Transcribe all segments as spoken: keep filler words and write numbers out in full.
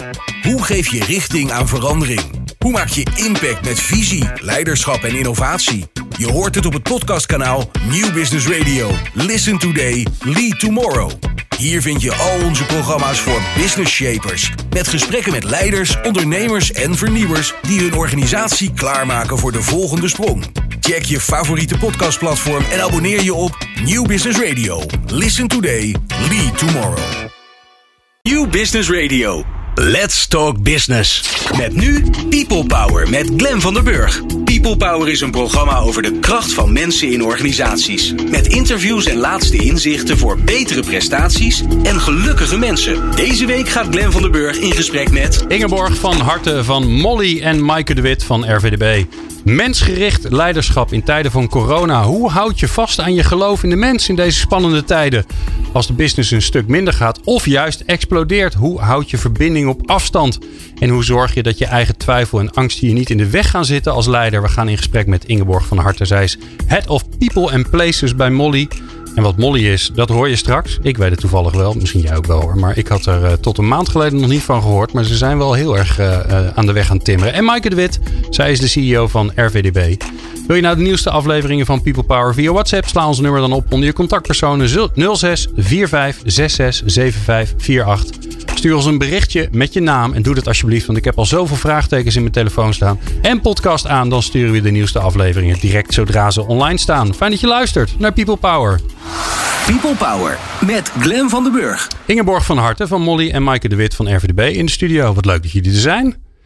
Hoe geef je richting aan verandering? Hoe maak je impact met visie, leiderschap en innovatie? Je hoort het op het podcastkanaal Nieuw Business Radio. Listen today, lead tomorrow. Hier vind je al onze programma's voor business shapers. Met gesprekken met leiders, ondernemers en vernieuwers die hun organisatie klaarmaken voor de volgende sprong. Check je favoriete podcastplatform en abonneer je op Nieuw Business Radio. Listen today, lead tomorrow. Nieuw Business Radio. Let's talk business. Met nu People Power met Glenn van der Burg. People Power is een programma over de kracht van mensen in organisaties. Met interviews en laatste inzichten voor betere prestaties en gelukkige mensen. Deze week gaat Glenn van der Burg in gesprek met Ingeborg van Harten van Molly en Maaike de Wit van R V D B. Mensgericht leiderschap in tijden van corona. Hoe houd je vast aan je geloof in de mens in deze spannende tijden? Als de business een stuk minder gaat of juist explodeert. Hoe houd je verbinding op afstand? En hoe zorg je dat je eigen twijfel en angst je niet in de weg gaan zitten als leider? We gaan in gesprek met Ingeborg van Harten. Zij is Head of People and Places bij Molly. En wat Molly is, dat hoor je straks. Ik weet het toevallig wel. Misschien jij ook wel hoor. Maar ik had er uh, tot een maand geleden nog niet van gehoord. Maar ze zijn wel heel erg uh, uh, aan de weg aan het timmeren. En Maaike de Wit. Zij is de C E O van R V D B. Wil je nou de nieuwste afleveringen van People Power via WhatsApp? Sla ons nummer dan op onder je contactpersonen nul zes vier vijf zes zes zeven vijf vier acht. Stuur ons een berichtje met je naam en doe dat alsjeblieft. Want ik heb al zoveel vraagtekens in mijn telefoon staan. En podcast aan, dan sturen we de nieuwste afleveringen direct zodra ze online staan. Fijn dat je luistert naar People Power. People Power met Glenn van der Burg. Ingeborg van Harten van Molly en Maaike de Wit van R V D B in de studio. Wat leuk dat jullie er zijn.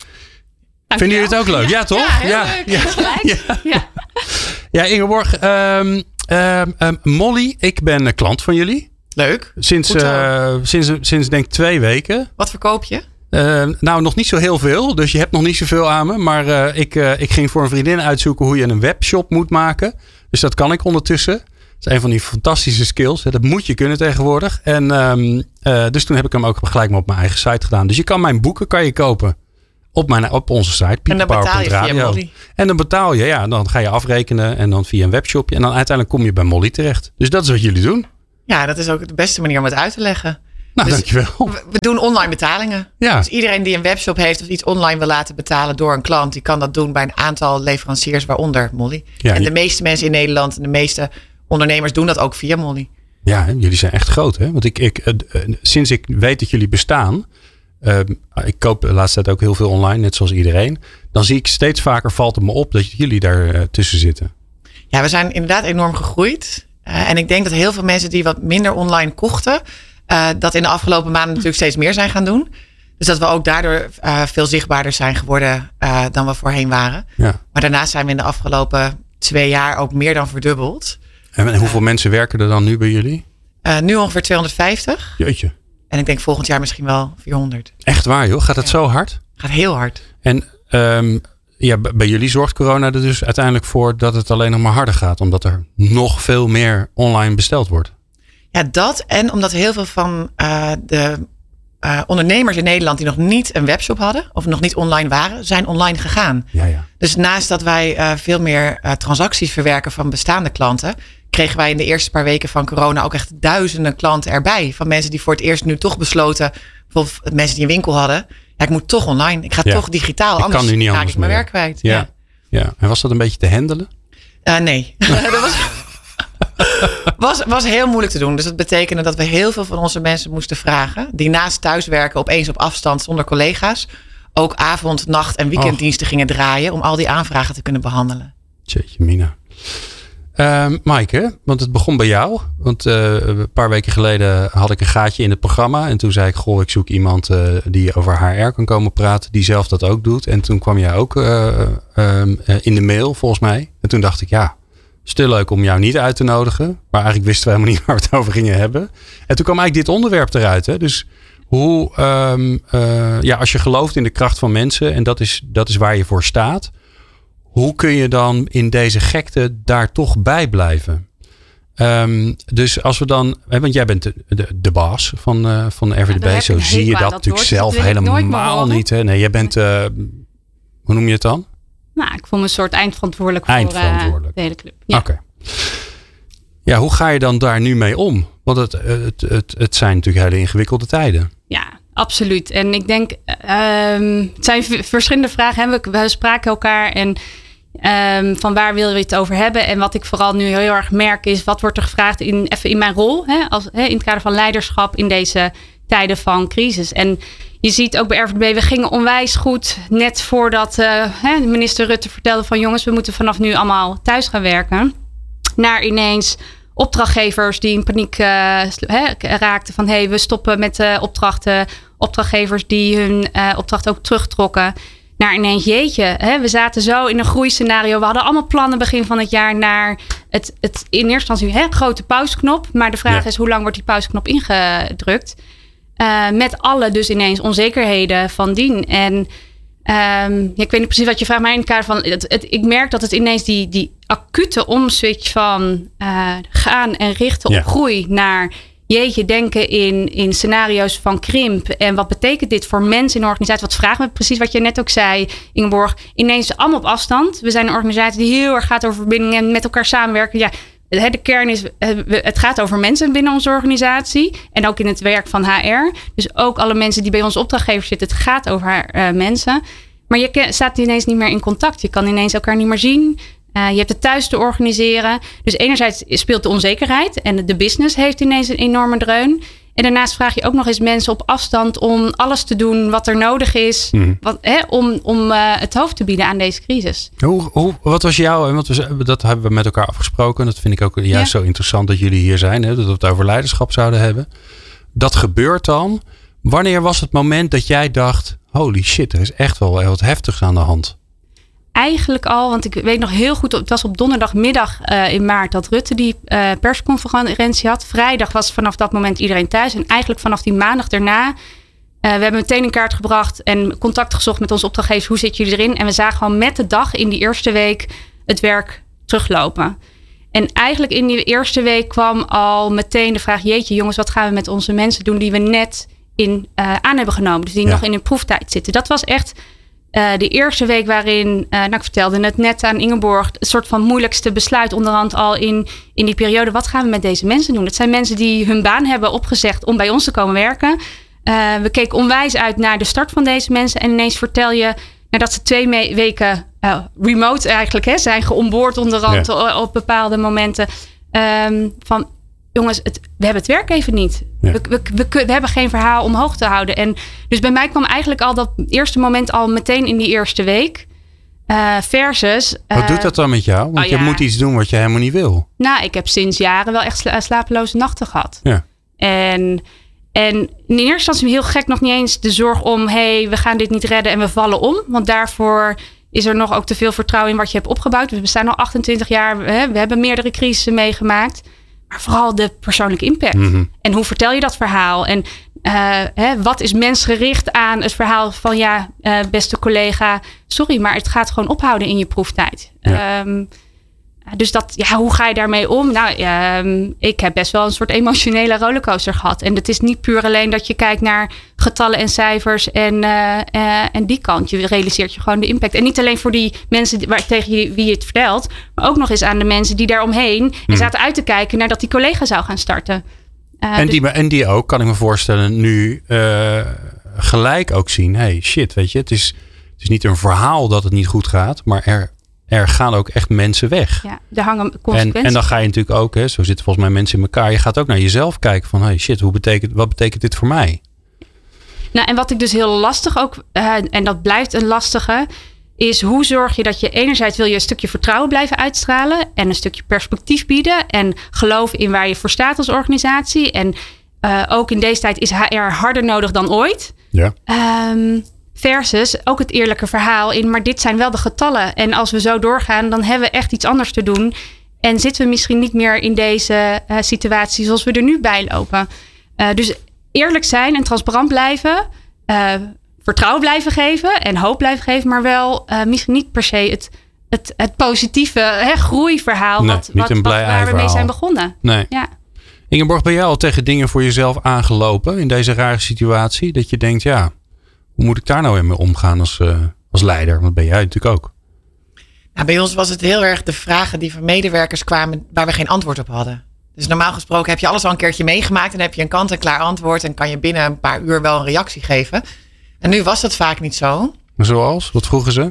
Dank Vinden jullie het ook leuk? Ja, ja toch? Ja, ja, ja. ja. ja. ja. ja Ingeborg. Um, um, um, Molly, ik ben klant van jullie. Leuk. Sinds, uh, sinds, sinds denk ik twee weken. Wat verkoop je? Uh, nou, nog niet zo heel veel. Dus je hebt nog niet zoveel aan me. Maar uh, ik, uh, ik ging voor een vriendin uitzoeken hoe je een webshop moet maken. Dus dat kan ik ondertussen. Dat is een van die fantastische skills. Dat moet je kunnen tegenwoordig. En um, uh, dus toen heb ik hem ook gelijk maar op mijn eigen site gedaan. Dus je kan mijn boeken kan je kopen. Op, mijn, op onze site. En dan betaal je via Molly. En dan betaal je. Ja, dan ga je afrekenen. En dan via een webshopje. En dan uiteindelijk kom je bij Molly terecht. Dus dat is wat jullie doen. Ja, dat is ook de beste manier om het uit te leggen. Nou, dus dankjewel. We, we doen online betalingen. Ja. Dus iedereen die een webshop heeft of iets online wil laten betalen door een klant, die kan dat doen bij een aantal leveranciers, waaronder Molly. Ja, en de je... meeste mensen in Nederland en de meeste ondernemers doen dat ook via Molly. Ja, jullie zijn echt groot, hè? Want ik, ik, uh, sinds ik weet dat jullie bestaan, uh, ik koop de laatste tijd ook heel veel online, net zoals iedereen. Dan zie ik steeds vaker, valt het me op dat jullie daar uh, tussen zitten. Ja, we zijn inderdaad enorm gegroeid. Uh, en ik denk dat heel veel mensen die wat minder online kochten, uh, dat in de afgelopen maanden natuurlijk steeds meer zijn gaan doen. Dus dat we ook daardoor uh, veel zichtbaarder zijn geworden uh, dan we voorheen waren. Ja. Maar daarnaast zijn we in de afgelopen twee jaar ook meer dan verdubbeld. En, en hoeveel uh, mensen werken er dan nu bij jullie? Uh, nu ongeveer tweehonderdvijftig. Jeetje. En ik denk volgend jaar misschien wel vierhonderd. Echt waar joh? Gaat het ja. zo hard? Gaat heel hard. En um, ja, bij jullie zorgt corona er dus uiteindelijk voor dat het alleen nog maar harder gaat. Omdat er nog veel meer online besteld wordt. Ja, dat en omdat heel veel van uh, de uh, ondernemers in Nederland die nog niet een webshop hadden of nog niet online waren, zijn online gegaan. Ja, ja. Dus naast dat wij uh, veel meer uh, transacties verwerken van bestaande klanten, kregen wij in de eerste paar weken van corona ook echt duizenden klanten erbij. Van mensen die voor het eerst nu toch besloten, bijvoorbeeld mensen die een winkel hadden. Ja, ik moet toch online. Ik ga ja. toch digitaal. Ik anders kan nu niet raak anders ik mijn meer. werk kwijt. Ja. Ja. ja. En was dat een beetje te handelen? Uh, nee. dat was, was, was heel moeilijk te doen. Dus dat betekende dat we heel veel van onze mensen moesten vragen. Die naast thuiswerken opeens op afstand zonder collega's ook avond, nacht en weekenddiensten oh. gingen draaien om al die aanvragen te kunnen behandelen. Jeetje mina. Uh, Maaike, want het begon bij jou. Want uh, een paar weken geleden had ik een gaatje in het programma. En toen zei ik, goh, ik zoek iemand uh, die over H R kan komen praten. Die zelf dat ook doet. En toen kwam jij ook uh, uh, in de mail, volgens mij. En toen dacht ik, ja, stil leuk om jou niet uit te nodigen. Maar eigenlijk wisten we helemaal niet waar we het over gingen hebben. En toen kwam eigenlijk dit onderwerp eruit. Hè? Dus hoe, um, uh, ja, als je gelooft in de kracht van mensen. En dat is, dat is waar je voor staat. Hoe kun je dan in deze gekte daar toch bij blijven? Um, dus als we dan... Want jij bent de, de, de baas van, uh, van R V D B. Ja, zo zie je dat, dat natuurlijk woord, zelf helemaal niet. Hè? Nee, jij bent... Uh, hoe noem je het dan? Nou, ik voel me een soort eindverantwoordelijk, eindverantwoordelijk. voor uh, de hele club. Ja. Oké. Okay. Ja, hoe ga je dan daar nu mee om? Want het, het, het, het zijn natuurlijk hele ingewikkelde tijden. Ja, absoluut. En ik denk, um, het zijn v- verschillende vragen. Hè? We, we spraken elkaar en um, van waar willen we het over hebben? En wat ik vooral nu heel erg merk is, wat wordt er gevraagd in, even in mijn rol, hè? Als, hè, in het kader van leiderschap in deze tijden van crisis. En je ziet ook bij R V D B, we gingen onwijs goed net voordat uh, hè, minister Rutte vertelde van jongens, we moeten vanaf nu allemaal thuis gaan werken. Naar ineens opdrachtgevers die in paniek uh, he, raakten van hey, we stoppen met uh, opdrachten. Opdrachtgevers die hun uh, opdracht ook terugtrokken. Naar ineens jeetje, hè, we zaten zo in een groeiscenario. We hadden allemaal plannen begin van het jaar naar het, het in eerste instantie hè, grote pausknop. Maar de vraag ja. is hoe lang wordt die pausknop ingedrukt? Uh, met alle dus ineens onzekerheden van dien. En Um, ja, ik weet niet precies wat je vraagt, maar in het kader van het, het, ik merk dat het ineens die, die acute omswitch van uh, gaan en richten op ja. groei naar jeetje denken in, in scenario's van krimp. En wat betekent dit voor mensen in een organisatie? Wat vragen we precies wat je net ook zei, Ingeborg. Ineens allemaal op afstand. We zijn een organisatie die heel erg gaat over verbindingen en met elkaar samenwerken. Ja, de kern is, het gaat over mensen binnen onze organisatie. En ook in het werk van H R. Dus ook alle mensen die bij onze opdrachtgevers zitten. Het gaat over uh, mensen. Maar je staat ineens niet meer in contact. Je kan ineens elkaar niet meer zien. Uh, je hebt het thuis te organiseren. Dus enerzijds speelt de onzekerheid. En de business heeft ineens een enorme dreun. En daarnaast vraag je ook nog eens mensen op afstand om alles te doen wat er nodig is. Mm. Wat, hè, om om uh, het hoofd te bieden aan deze crisis. Hoe, hoe, wat was jouw, want we, dat hebben we met elkaar afgesproken. Dat vind ik ook juist ja. zo interessant dat jullie hier zijn. Hè, dat we het over leiderschap zouden hebben. Dat gebeurt dan. Wanneer was het moment dat jij dacht, holy shit, er is echt wel wat heftigs aan de hand? Eigenlijk al, want ik weet nog heel goed, het was op donderdagmiddag uh, in maart dat Rutte die uh, persconferentie had. Vrijdag was vanaf dat moment iedereen thuis. En eigenlijk vanaf die maandag daarna, uh, we hebben meteen een kaart gebracht en contact gezocht met onze opdrachtgevers. Hoe zitten jullie erin? En we zagen gewoon met de dag in die eerste week het werk teruglopen. En eigenlijk in die eerste week kwam al meteen de vraag, jeetje jongens, wat gaan we met onze mensen doen die we net in uh, aan hebben genomen. Dus die ja. nog in een proeftijd zitten. Dat was echt Uh, de eerste week waarin, uh, nou ik vertelde het net aan Ingeborg, het soort van moeilijkste besluit onderhand al in, in die periode. Wat gaan we met deze mensen doen? Het zijn mensen die hun baan hebben opgezegd om bij ons te komen werken. Uh, we keken onwijs uit naar de start van deze mensen. En ineens vertel je, nadat ze twee me- weken uh, remote eigenlijk hè, zijn geonboard onderhand ja. op bepaalde momenten. Um, van jongens, het, we hebben het werk even niet. Ja. We, we, we, we hebben geen verhaal omhoog te houden. En dus bij mij kwam eigenlijk al dat eerste moment al meteen in die eerste week. Uh, versus... Wat uh, doet dat dan met jou? Want oh, je ja. moet iets doen wat je helemaal niet wil. Nou, ik heb sinds jaren wel echt sla- slapeloze nachten gehad. Ja. En, en in eerste instantie heel gek nog niet eens de zorg om, hey, we gaan dit niet redden en we vallen om. Want daarvoor is er nog ook te veel vertrouwen in wat je hebt opgebouwd. We bestaan al achtentwintig jaar. Hè, we hebben meerdere crisissen meegemaakt. Maar vooral de persoonlijke impact. Mm-hmm. En hoe vertel je dat verhaal? En uh, hè, wat is mensgericht aan het verhaal van ja, uh, beste collega, sorry, maar het gaat gewoon ophouden in je proeftijd. Ja. Um, dus dat, ja, hoe ga je daarmee om? Nou, um, ik heb best wel een soort emotionele rollercoaster gehad. En het is niet puur alleen dat je kijkt naar getallen en cijfers en, uh, uh, en die kant. Je realiseert je gewoon de impact. En niet alleen voor die mensen die, waar, tegen je, wie je het vertelt, maar ook nog eens aan de mensen die daaromheen en hmm. zaten uit te kijken naar dat die collega zou gaan starten. Uh, en, dus, die, en die ook, kan ik me voorstellen, nu uh, gelijk ook zien. Hey, shit, weet je, het is, het is niet een verhaal dat het niet goed gaat, maar er Er gaan ook echt mensen weg. Ja, er hangen consequenties. En, en dan ga je natuurlijk ook, hè, zo zitten volgens mij mensen in elkaar. Je gaat ook naar jezelf kijken van, hey shit, hoe betekent, wat betekent dit voor mij? Nou, en wat ik dus heel lastig ook, uh, en dat blijft een lastige, is hoe zorg je dat je enerzijds wil je een stukje vertrouwen blijven uitstralen en een stukje perspectief bieden en geloof in waar je voor staat als organisatie. En uh, ook in deze tijd is H R harder nodig dan ooit. Ja. Um, Versus ook het eerlijke verhaal in, maar dit zijn wel de getallen. En als we zo doorgaan, dan hebben we echt iets anders te doen. En zitten we misschien niet meer in deze uh, situatie zoals we er nu bij lopen. Uh, dus eerlijk zijn en transparant blijven. Uh, vertrouwen blijven geven en hoop blijven geven. Maar wel uh, misschien niet per se het, het, het positieve hè, groeiverhaal. Nee, wat, niet wat, een blij wat, waar we verhaal. mee zijn begonnen. Nee. Ja. Ingeborg, ben jij al tegen dingen voor jezelf aangelopen in deze rare situatie? Dat je denkt, ja, hoe moet ik daar nou mee omgaan als, uh, als leider? Want dat ben jij natuurlijk ook. Nou, bij ons was het heel erg de vragen die van medewerkers kwamen waar we geen antwoord op hadden. Dus normaal gesproken heb je alles al een keertje meegemaakt. En heb je een kant-en-klaar antwoord. En kan je binnen een paar uur wel een reactie geven. En nu was dat vaak niet zo. Zoals? Wat vroegen ze?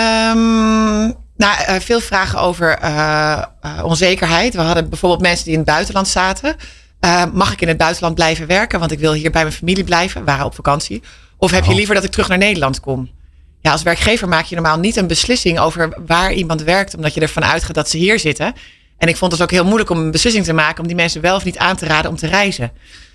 Um, nou, uh, veel vragen over uh, uh, onzekerheid. We hadden bijvoorbeeld mensen die in het buitenland zaten. Uh, mag ik in het buitenland blijven werken? Want ik wil hier bij mijn familie blijven. We waren op vakantie. Of heb je liever dat ik terug naar Nederland kom? Ja, als werkgever maak je normaal niet een beslissing over waar iemand werkt. Omdat je ervan uitgaat dat ze hier zitten. En ik vond het ook heel moeilijk om een beslissing te maken. Om die mensen wel of niet aan te raden om te reizen.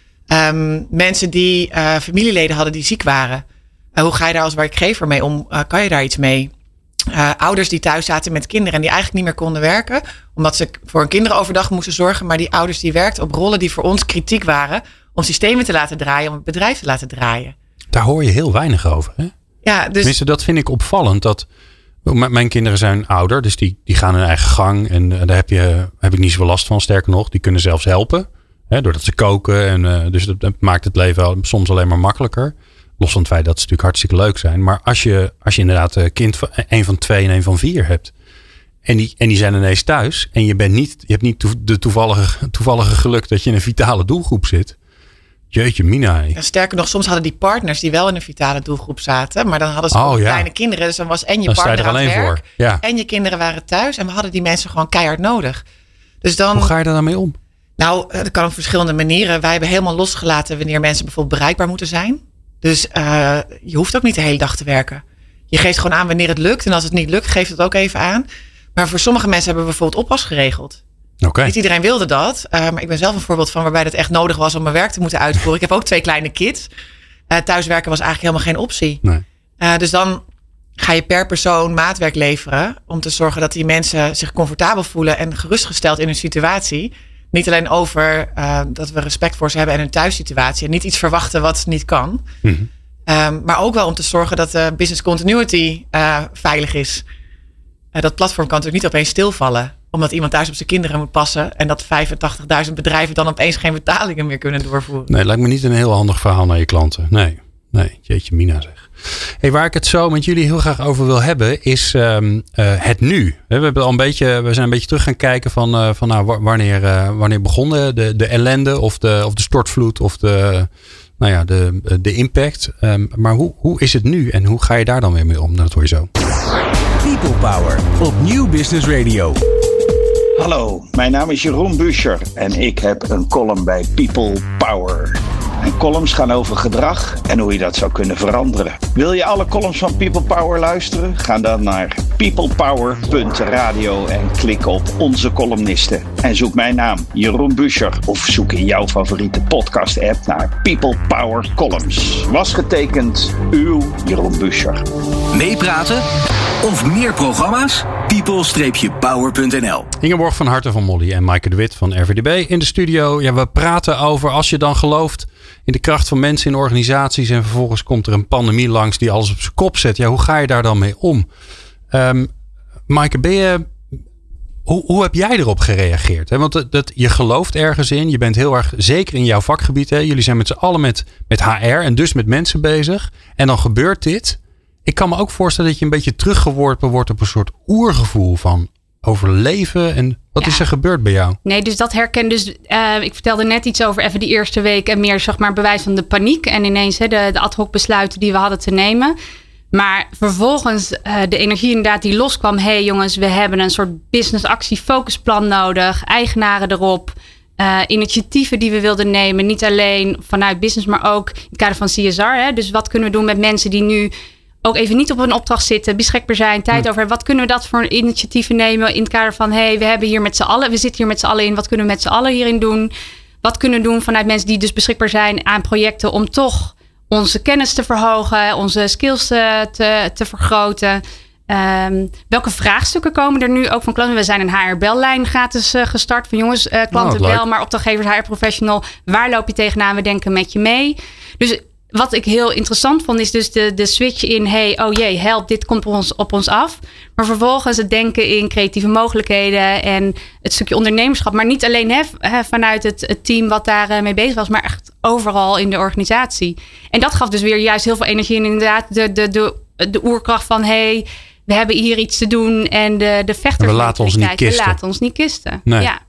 Um, mensen die uh, familieleden hadden die ziek waren. Uh, hoe ga je daar als werkgever mee om? Uh, kan je daar iets mee? Uh, ouders die thuis zaten met kinderen en die eigenlijk niet meer konden werken. Omdat ze voor hun kinderen overdag moesten zorgen. Maar die ouders die werkten op rollen die voor ons kritiek waren. Om systemen te laten draaien, om het bedrijf te laten draaien. Daar hoor je heel weinig over, hè? Ja, dus... Tenminste, dat vind ik opvallend. Dat, m- mijn kinderen zijn ouder, dus die, die gaan hun eigen gang. En uh, daar heb, je, heb ik niet zoveel last van, sterker nog. Die kunnen zelfs helpen, hè, doordat ze koken. En, uh, dus dat, dat maakt het leven wel, soms alleen maar makkelijker. Los van het feit dat ze natuurlijk hartstikke leuk zijn. Maar als je, als je inderdaad een kind van een van twee en een van vier hebt. En die, en die zijn ineens thuis. En je, bent niet, je hebt niet de toevallige, toevallige geluk dat je in een vitale doelgroep zit. Jeetje mina. Ja, sterker nog, soms hadden die partners die wel in een vitale doelgroep zaten. Maar dan hadden ze oh, ook ja. kleine kinderen. Dus dan was en je dan partner aan het werk. Voor. Ja. En je kinderen waren thuis. En we hadden die mensen gewoon keihard nodig. Dus dan, hoe ga je daar dan mee om? Nou, dat kan op verschillende manieren. Wij hebben helemaal losgelaten wanneer mensen bijvoorbeeld bereikbaar moeten zijn. Dus uh, je hoeft ook niet de hele dag te werken. Je geeft gewoon aan wanneer het lukt. En als het niet lukt, geef het ook even aan. Maar voor sommige mensen hebben we bijvoorbeeld oppas geregeld. Okay. Niet iedereen wilde dat. Uh, maar ik ben zelf een voorbeeld van waarbij dat echt nodig was om mijn werk te moeten uitvoeren. Ik heb ook twee kleine kids. Uh, thuiswerken was eigenlijk helemaal geen optie. Nee. Uh, dus dan ga je per persoon maatwerk leveren. Om te zorgen dat die mensen zich comfortabel voelen en gerustgesteld in hun situatie. Niet alleen over uh, dat we respect voor ze hebben en hun thuissituatie. En niet iets verwachten wat niet kan. Mm-hmm. Um, maar ook wel om te zorgen dat de business continuity uh, veilig is. Uh, dat platform kan natuurlijk niet opeens stilvallen. Omdat iemand thuis op zijn kinderen moet passen. En dat vijfentachtigduizend bedrijven dan opeens geen betalingen meer kunnen doorvoeren. Nee, lijkt me niet een heel handig verhaal naar je klanten. Nee, nee, jeetje mina zeg. Hey, waar ik het zo met jullie heel graag over wil hebben is um, uh, het nu. We, hebben al een beetje, we zijn een beetje terug gaan kijken van, uh, van nou, wanneer, uh, wanneer begon de, de ellende of de, of de stortvloed of de, nou ja, de, de impact. Um, maar hoe, hoe is het nu en hoe ga je daar dan weer mee om? Nou, dat hoor je zo. People Power op Nieuw Business Radio. Hallo, mijn naam is Jeroen Buescher en ik heb een column bij People Power. En columns gaan over gedrag en hoe je dat zou kunnen veranderen. Wil je alle columns van People Power luisteren? Ga dan naar peoplepower punt radio en klik op onze columnisten. En zoek mijn naam, Jeroen Buescher, of zoek in jouw favoriete podcast-app naar People Power Columns. Was getekend, uw Jeroen Buescher. Meepraten of meer programma's? people power punt n l. Ingeborg van Harten van Molly en Maaike de Wit van R V D B in de studio. Ja, we praten over als je dan gelooft in de kracht van mensen in organisaties en vervolgens komt er een pandemie langs die alles op zijn kop zet. Ja, hoe ga je daar dan mee om? Um, Maaike, ben je, hoe, hoe heb jij erop gereageerd? Hè? Want dat, dat, je gelooft ergens in. Je bent heel erg zeker in jouw vakgebied. Hè? Jullie zijn met z'n allen met, met H R en dus met mensen bezig. En dan gebeurt dit. Ik kan me ook voorstellen dat je een beetje teruggeworpen wordt op een soort oergevoel van overleven. En wat ja. is er gebeurd bij jou? Nee, dus dat herken. Dus uh, ik vertelde net iets over even die eerste week en meer zeg maar bewijs van de paniek. En ineens hè, de, de ad hoc besluiten die we hadden te nemen. Maar vervolgens uh, de energie inderdaad die loskwam. Hé hey jongens, we hebben een soort business actie focusplan nodig. Eigenaren erop. Uh, initiatieven die we wilden nemen. Niet alleen vanuit business, maar ook in het kader van C S R. Hè? Dus wat kunnen we doen met mensen die nu ook even niet op een opdracht zitten, beschikbaar zijn, tijd hm. over hebben. Wat kunnen we dat voor initiatieven nemen in het kader van, hé, hey, we hebben hier met z'n allen, we zitten hier met z'n allen in, wat kunnen we met z'n allen hierin doen? Wat kunnen we doen vanuit mensen die dus beschikbaar zijn aan projecten om toch onze kennis te verhogen, onze skills te, te, te vergroten? Um, welke vraagstukken komen er nu ook van klanten? We zijn een H R-bellijn gratis uh, gestart. Van jongens, uh, klanten oh, bel, maar opdrachtgevers, H R-professional. Waar loop je tegenaan? We denken met je mee. Dus wat ik heel interessant vond, is dus de, de switch in, hey, oh jee, help, dit komt op ons, op ons af. Maar vervolgens het denken in creatieve mogelijkheden en het stukje ondernemerschap. Maar niet alleen hè, vanuit het, het team wat daar uh, mee bezig was, maar echt overal in de organisatie. En dat gaf dus weer juist heel veel energie en inderdaad de, de, de, de oerkracht van, hey, we hebben hier iets te doen en de, de vechters. We laten ons niet kisten. We laten ons niet kisten, nee. ja.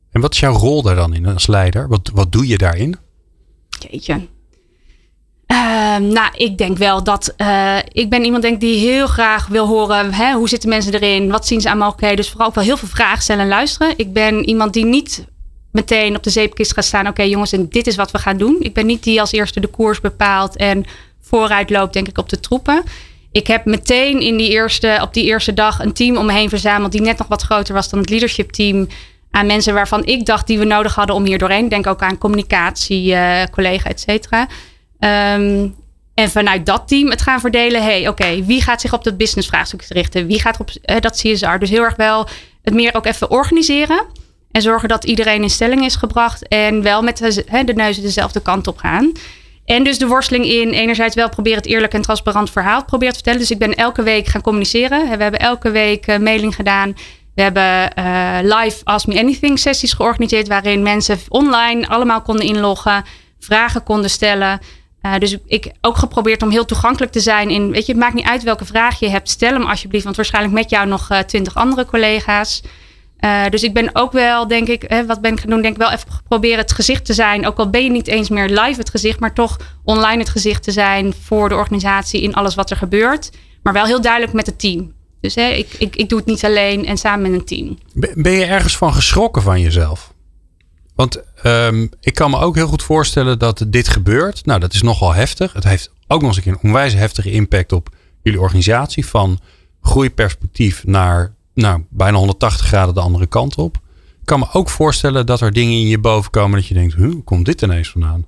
En wat is jouw rol daar dan in als leider? Wat, wat doe je daarin? Jeetje. Uh, nou, ik denk wel dat... Uh, ik ben iemand denk die heel graag wil horen... Hè, hoe zitten mensen erin? Wat zien ze aan mogelijkheden? Dus vooral ook wel heel veel vragen stellen en luisteren. Ik ben iemand die niet meteen op de zeepkist gaat staan. Oké okay, jongens, en dit is wat we gaan doen. Ik ben niet die als eerste de koers bepaalt... en vooruit loopt denk ik op de troepen. Ik heb meteen in die eerste, op die eerste dag... een team om me heen verzameld... die net nog wat groter was dan het leadership team... aan mensen waarvan ik dacht die we nodig hadden om hier doorheen. Denk ook aan communicatie, uh, collega, et cetera. Um, en vanuit dat team het gaan verdelen. Hey, oké, okay, wie gaat zich op dat business vraagstuk richten? Wie gaat op uh, dat C S R? Dus heel erg wel het meer ook even organiseren. En zorgen dat iedereen in stelling is gebracht. En wel met de, uh, de neuzen dezelfde kant op gaan. En dus de worsteling in enerzijds wel proberen het eerlijk en transparant verhaal proberen te vertellen. Dus ik ben elke week gaan communiceren. We hebben elke week uh, mailing gedaan. We hebben uh, live Ask Me Anything sessies georganiseerd. Waarin mensen online allemaal konden inloggen. Vragen konden stellen. Uh, dus ik ook geprobeerd om heel toegankelijk te zijn. In, weet je, het maakt niet uit welke vraag je hebt. Stel hem alsjeblieft. Want waarschijnlijk met jou nog twintig uh, andere collega's. Uh, dus ik ben ook wel, denk ik, hè, wat ben ik gaan doen? Denk ik wel even proberen het gezicht te zijn. Ook al ben je niet eens meer live het gezicht. Maar toch online het gezicht te zijn voor de organisatie in alles wat er gebeurt. Maar wel heel duidelijk met het team. Dus hè, ik, ik, ik doe het niet alleen en samen met een team. Ben je ergens van geschrokken van jezelf? Want um, ik kan me ook heel goed voorstellen dat dit gebeurt. Nou, dat is nogal heftig. Het heeft ook nog eens een keer een onwijs heftige impact op jullie organisatie. Van groeiperspectief naar nou, bijna honderdtachtig graden de andere kant op. Ik kan me ook voorstellen dat er dingen in je boven komen dat je denkt, hoe komt dit ineens vandaan?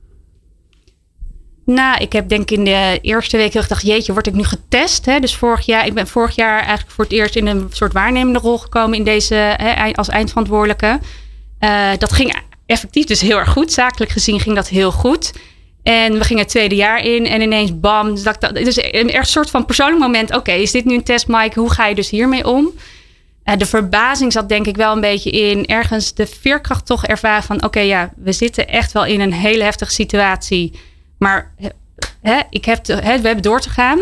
Nou, ik heb denk ik in de eerste week gedacht, jeetje, word ik nu getest? Hè? Dus vorig jaar, ik ben vorig jaar eigenlijk voor het eerst in een soort waarnemende rol gekomen in deze, hè, als eindverantwoordelijke. Uh, dat ging effectief dus heel erg goed. Zakelijk gezien ging dat heel goed. En we gingen het tweede jaar in en ineens bam. Dus, dat, dus een echt soort van persoonlijk moment. Oké, okay, is dit nu een test, Mike? Hoe ga je dus hiermee om? Uh, de verbazing zat denk ik wel een beetje in ergens de veerkracht toch ervaren van oké, okay, ja, we zitten echt wel in een hele heftige situatie. Maar hè, ik heb te, hè, we hebben door te gaan.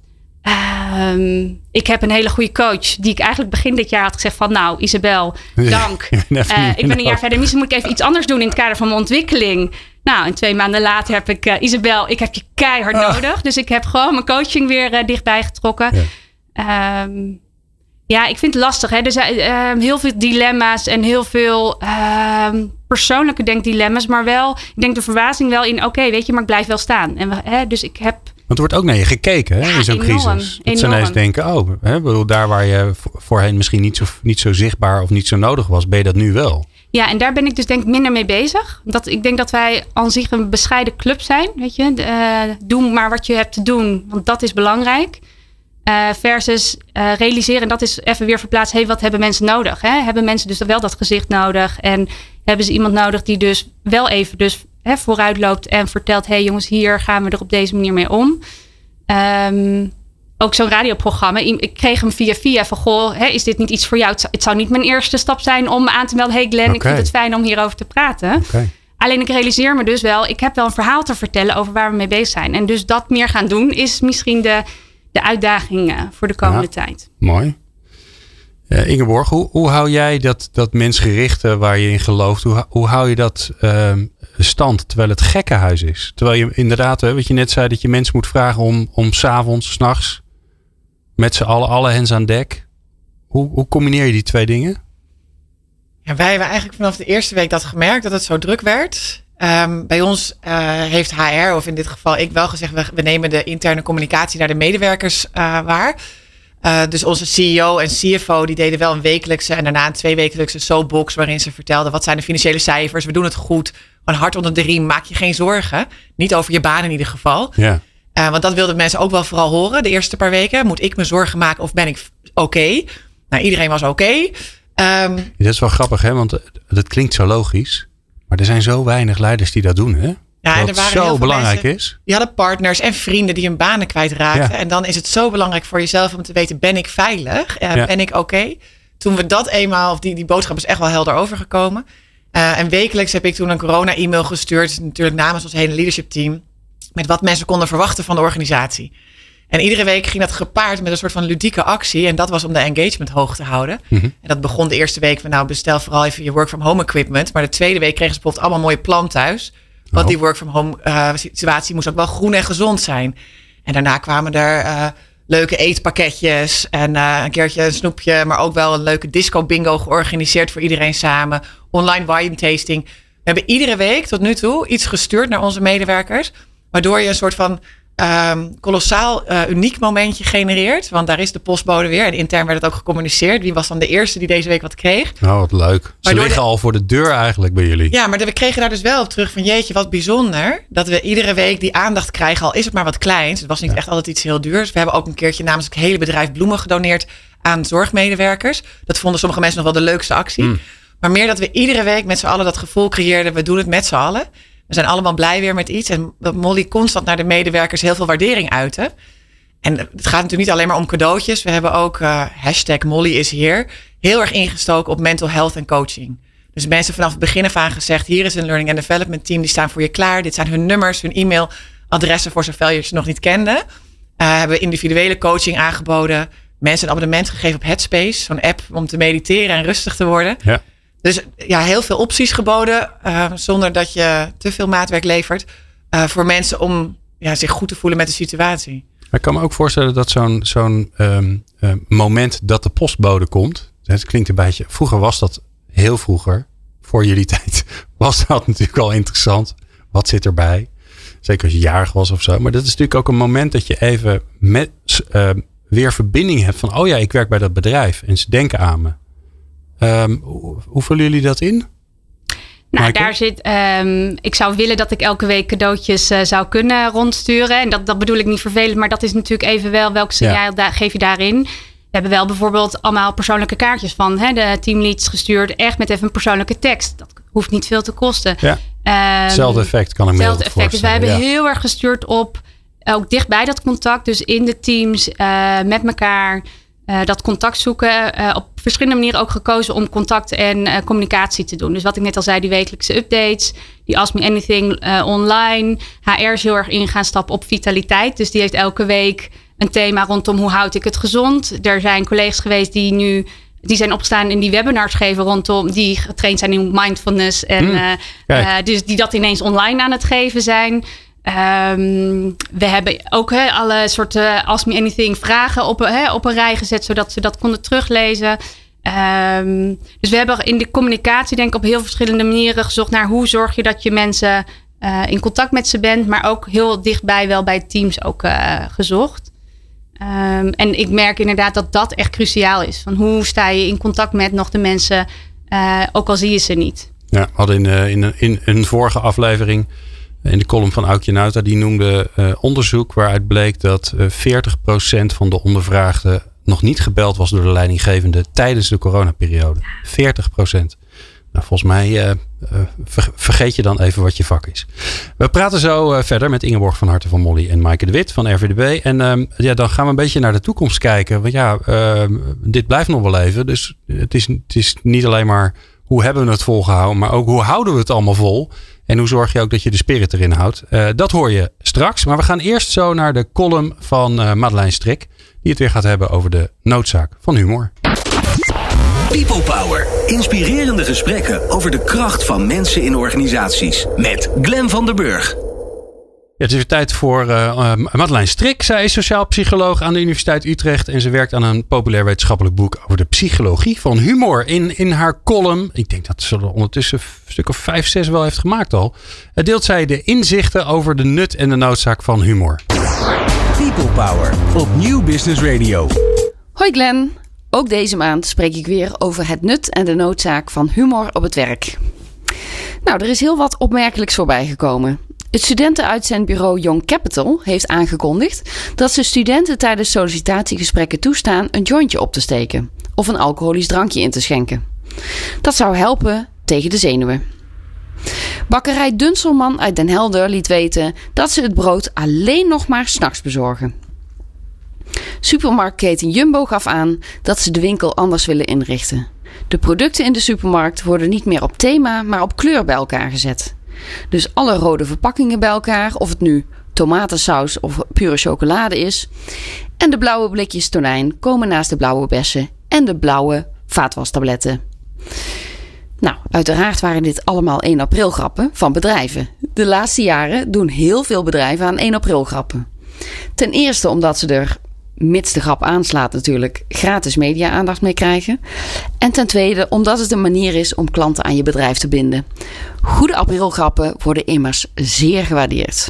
Um, ik heb een hele goede coach die ik eigenlijk begin dit jaar had gezegd van nou Isabel, dank. Uh, ik ben een jaar verder. Misschien moet ik even iets anders doen in het kader van mijn ontwikkeling. Nou, en twee maanden later heb ik uh, Isabel, ik heb je keihard oh. nodig. Dus ik heb gewoon mijn coaching weer uh, dichtbij getrokken. Ja. Um, ja, ik vind het lastig. Hè? Er zijn uh, heel veel dilemma's en heel veel uh, persoonlijke denkdilemma's. Maar wel, ik denk de verwazing wel in oké, okay, weet je, maar ik blijf wel staan. En we, hè, dus ik heb... Want er wordt ook naar je gekeken hè, ja, in zo'n enorm, crisis. Dat ze ineens denken, oh, hè, bedoel, daar waar je voorheen misschien niet zo, niet zo zichtbaar of niet zo nodig was, ben je dat nu wel. Ja, en daar ben ik dus denk ik minder mee bezig. Dat, ik denk dat wij aan zich een bescheiden club zijn. Weet je, uh, doe maar wat je hebt te doen, want dat is belangrijk. Uh, versus uh, realiseren, dat is even weer verplaatst. Hey, wat hebben mensen nodig? Hè? Hebben mensen dus wel dat gezicht nodig? En hebben ze iemand nodig die dus wel even dus, hè, vooruit loopt en vertelt, hey jongens, hier gaan we er op deze manier mee om. Um, ook zo'n radioprogramma. Ik kreeg hem via via van, goh, hè, is dit niet iets voor jou? Het zou niet mijn eerste stap zijn om aan te melden. Hey Glenn, okay. Ik vind het fijn om hierover te praten. Okay. Alleen ik realiseer me dus wel, ik heb wel een verhaal te vertellen over waar we mee bezig zijn. En dus dat meer gaan doen is misschien de, de uitdaging voor de komende ja, tijd. Mooi. Uh, Ingeborg, hoe, hoe hou jij dat, dat mensgerichte waar je in gelooft, hoe, hoe hou je dat uh, stand terwijl het gekkenhuis is? Terwijl je inderdaad, wat je net zei, dat je mensen moet vragen om, om 's avonds, 's nachts, met z'n allen, alle hens aan dek. Hoe, hoe combineer je die twee dingen? Ja, wij hebben eigenlijk vanaf de eerste week dat gemerkt dat het zo druk werd. Um, bij ons uh, heeft H R, of in dit geval ik wel gezegd, we, we nemen de interne communicatie naar de medewerkers uh, waar. Uh, dus onze C E O en C F O die deden wel een wekelijkse en daarna een tweewekelijkse soapbox waarin ze vertelden wat zijn de financiële cijfers. We doen het goed. Een hart onder de riem. Maak je geen zorgen. Niet over je baan in ieder geval. Ja. Uh, want dat wilden mensen ook wel vooral horen de eerste paar weken. Moet ik me zorgen maken of ben ik oké? Okay? Nou, iedereen was oké. Okay. Um, dat is wel grappig, hè? Want dat klinkt zo logisch. Maar er zijn zo weinig leiders die dat doen, hè? Ja, en er waren zo belangrijk mensen, is. Die hadden partners en vrienden die hun banen kwijtraakten. Ja. En dan is het zo belangrijk voor jezelf om te weten, ben ik veilig? Uh, ja. Ben ik oké? Okay? Toen we dat eenmaal, of die, die boodschap is echt wel helder overgekomen. Uh, en wekelijks heb ik toen een corona-e-mail gestuurd. Natuurlijk namens ons hele leadership team. Met wat mensen konden verwachten van de organisatie. En iedere week ging dat gepaard met een soort van ludieke actie. En dat was om de engagement hoog te houden. Mm-hmm. En dat begon de eerste week van nou bestel vooral even je work from home equipment. Maar de tweede week kregen ze bijvoorbeeld allemaal mooie plan thuis. Want oh. die work from home uh, situatie moest ook wel groen en gezond zijn. En daarna kwamen er uh, leuke eetpakketjes en uh, een keertje een snoepje. Maar ook wel een leuke disco bingo georganiseerd voor iedereen samen. Online wine tasting. We hebben iedere week tot nu toe iets gestuurd naar onze medewerkers. Waardoor je een soort van um, kolossaal uh, uniek momentje genereert. Want daar is de postbode weer. En intern werd het ook gecommuniceerd. Wie was dan de eerste die deze week wat kreeg? Oh, wat leuk. Ze waardoor liggen de... al voor de deur eigenlijk bij jullie. Ja, maar we kregen daar dus wel op terug van jeetje, wat bijzonder. Dat we iedere week die aandacht krijgen. Al is het maar wat kleins. Het was niet ja. echt altijd iets heel duurs. We hebben ook een keertje namens het hele bedrijf bloemen gedoneerd aan zorgmedewerkers. Dat vonden sommige mensen nog wel de leukste actie. Mm. Maar meer dat we iedere week met z'n allen dat gevoel creëerden. We doen het met z'n allen. We zijn allemaal blij weer met iets. En dat Molly constant naar de medewerkers heel veel waardering uiten. En het gaat natuurlijk niet alleen maar om cadeautjes. We hebben ook uh, hashtag Molly is here. Heel erg ingestoken op mental health en coaching. Dus mensen vanaf het begin af aan gezegd. Hier is een learning and development team. Die staan voor je klaar. Dit zijn hun nummers, hun e-mailadressen voor zover je ze nog niet kende. Uh, hebben we individuele coaching aangeboden. Mensen een abonnement gegeven op Headspace. Zo'n app om te mediteren en rustig te worden. Ja. Dus ja, heel veel opties geboden. Uh, zonder dat je te veel maatwerk levert. Uh, voor mensen om ja, zich goed te voelen met de situatie. Ik kan me ook voorstellen dat zo'n, zo'n um, uh, moment dat de postbode komt. Het klinkt een beetje. Vroeger was dat heel vroeger. Voor jullie tijd was dat natuurlijk al interessant. Wat zit erbij? Zeker als je jarig was of zo. Maar dat is natuurlijk ook een moment dat je even met, uh, weer verbinding hebt. Van oh ja, ik werk bij dat bedrijf. En ze denken aan me. Um, hoe vullen jullie dat in? Nou, Michael? Daar zit. Um, ik zou willen dat ik elke week cadeautjes uh, zou kunnen rondsturen. En dat, dat bedoel ik niet vervelend, maar dat is natuurlijk even wel welk signaal ja. da- geef je daarin. We hebben wel bijvoorbeeld allemaal persoonlijke kaartjes van hè, de teamleads gestuurd. Echt met even een persoonlijke tekst. Dat hoeft niet veel te kosten. Ja. Um, Hetzelfde effect kan ik me heel goed voorstellen. Dus wij hebben ja. heel erg gestuurd op ook dichtbij dat contact. Dus in de teams uh, met elkaar. Uh, dat contact zoeken. Uh, op verschillende manieren ook gekozen om contact en uh, communicatie te doen. Dus wat ik net al zei, die wekelijkse updates. Die Ask Me Anything uh, online. H R is heel erg in gaan stappen op vitaliteit. Dus die heeft elke week een thema rondom hoe houd ik het gezond. Er zijn collega's geweest die nu die zijn opgestaan in die webinars geven rondom. Die getraind zijn in mindfulness. En mm, uh, uh, dus die dat ineens online aan het geven zijn. Um, we hebben ook he, alle soorten Ask Me Anything vragen op, he, op een rij gezet. Zodat ze dat konden teruglezen. Um, dus we hebben in de communicatie denk ik op heel verschillende manieren gezocht naar hoe zorg je dat je mensen uh, in contact met ze bent. Maar ook heel dichtbij wel bij teams ook uh, gezocht. Um, en ik merk inderdaad dat dat echt cruciaal is. Van hoe sta je in contact met nog de mensen, uh, ook al zie je ze niet. Ja, we hadden in, uh, in, in een vorige aflevering in de column van Aukje Nauta, die noemde uh, onderzoek waaruit bleek dat uh, veertig procent van de ondervraagden nog niet gebeld was door de leidinggevende tijdens de coronaperiode. veertig procent. Nou, volgens mij uh, uh, vergeet je dan even wat je vak is. We praten zo uh, verder met Ingeborg van Harten van Molly en Maaike de Wit van R V D B. En uh, ja, dan gaan we een beetje naar de toekomst kijken. Want ja, uh, dit blijft nog wel even. Dus het is, het is niet alleen maar hoe hebben we het volgehouden, maar ook hoe houden we het allemaal vol. En hoe zorg je ook dat je de spirit erin houdt. Uh, dat hoor je straks. Maar we gaan eerst zo naar de column van uh, Madeleine Strik. Die het weer gaat hebben over de noodzaak van humor. People Power. Inspirerende gesprekken over de kracht van mensen in organisaties. Met Glenn van der Burg. Ja, het is weer tijd voor uh, Madeleine Strik. Zij is sociaal psycholoog aan de Universiteit Utrecht. En ze werkt aan een populair wetenschappelijk boek over de psychologie van humor. In, in haar column, ik denk dat ze er ondertussen een stuk of vijf, zes wel heeft gemaakt al. Deelt zij de inzichten over de nut en de noodzaak van humor. People Power op Nieuw Business Radio. Hoi Glenn. Ook deze maand spreek ik weer over het nut en de noodzaak van humor op het werk. Nou, er is heel wat opmerkelijks voorbij gekomen. Het studentenuitzendbureau Young Capital heeft aangekondigd dat ze studenten tijdens sollicitatiegesprekken toestaan een jointje op te steken of een alcoholisch drankje in te schenken. Dat zou helpen tegen de zenuwen. Bakkerij Dunselman uit Den Helder liet weten dat ze het brood alleen nog maar 's nachts bezorgen. Supermarktketen Jumbo gaf aan dat ze de winkel anders willen inrichten. De producten in de supermarkt worden niet meer op thema, maar op kleur bij elkaar gezet. Dus alle rode verpakkingen bij elkaar, of het nu tomatensaus of pure chocolade is. En de blauwe blikjes tonijn komen naast de blauwe bessen en de blauwe vaatwastabletten. Nou, uiteraard waren dit allemaal één april grappen van bedrijven. De laatste jaren doen heel veel bedrijven aan één april grappen. Ten eerste omdat ze er, mits de grap aanslaat natuurlijk, gratis media-aandacht mee krijgen. En ten tweede omdat het een manier is om klanten aan je bedrijf te binden. Goede aprilgrappen worden immers zeer gewaardeerd.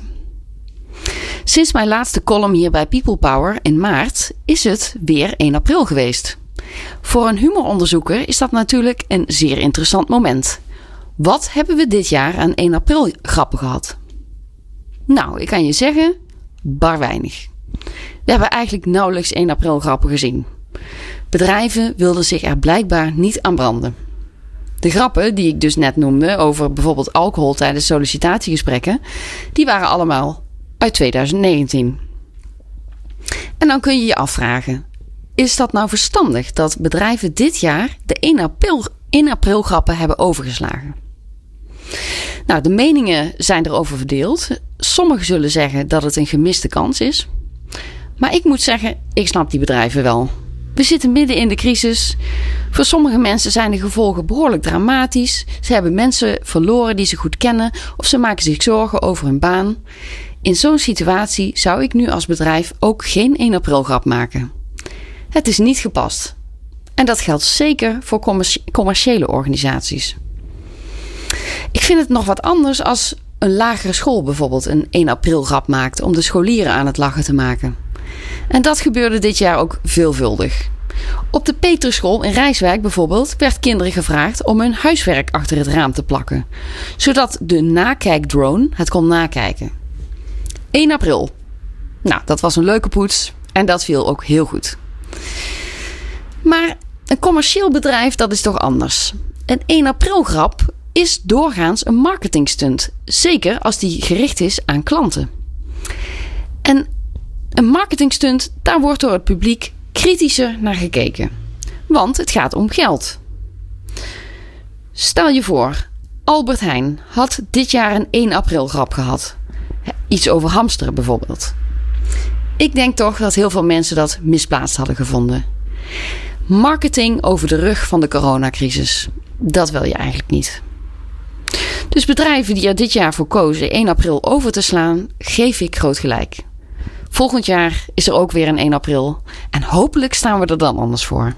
Sinds mijn laatste column hier bij People Power in maart is het weer één april geweest. Voor een humoronderzoeker is dat natuurlijk een zeer interessant moment. Wat hebben we dit jaar aan één april grappen gehad? Nou, ik kan je zeggen, bar weinig. We hebben eigenlijk nauwelijks één april grappen gezien. Bedrijven wilden zich er blijkbaar niet aan branden. De grappen die ik dus net noemde over bijvoorbeeld alcohol tijdens sollicitatiegesprekken, die waren allemaal uit twintig negentien. En dan kun je je afvragen, is dat nou verstandig dat bedrijven dit jaar de één april grappen hebben overgeslagen? Nou, de meningen zijn erover verdeeld. Sommigen zullen zeggen dat het een gemiste kans is. Maar ik moet zeggen, ik snap die bedrijven wel. We zitten midden in de crisis. Voor sommige mensen zijn de gevolgen behoorlijk dramatisch. Ze hebben mensen verloren die ze goed kennen of ze maken zich zorgen over hun baan. In zo'n situatie zou ik nu als bedrijf ook geen één april grap maken. Het is niet gepast. En dat geldt zeker voor commerci- commerciële organisaties. Ik vind het nog wat anders als een lagere school bijvoorbeeld een één april grap maakt om de scholieren aan het lachen te maken. En dat gebeurde dit jaar ook veelvuldig. Op de Peterschool in Rijswijk bijvoorbeeld werd kinderen gevraagd om hun huiswerk achter het raam te plakken, zodat de nakijkdrone het kon nakijken. één april. Nou, dat was een leuke poets en dat viel ook heel goed. Maar een commercieel bedrijf, dat is toch anders. Een één april grap is doorgaans een marketingstunt. Zeker als die gericht is aan klanten. En een marketingstunt, daar wordt door het publiek kritischer naar gekeken. Want het gaat om geld. Stel je voor, Albert Heijn had dit jaar een één april grap gehad. Iets over hamsteren bijvoorbeeld. Ik denk toch dat heel veel mensen dat misplaatst hadden gevonden. Marketing over de rug van de coronacrisis. Dat wil je eigenlijk niet. Dus bedrijven die er dit jaar voor kozen één april over te slaan, geef ik groot gelijk. Volgend jaar is er ook weer een één april. En hopelijk staan we er dan anders voor.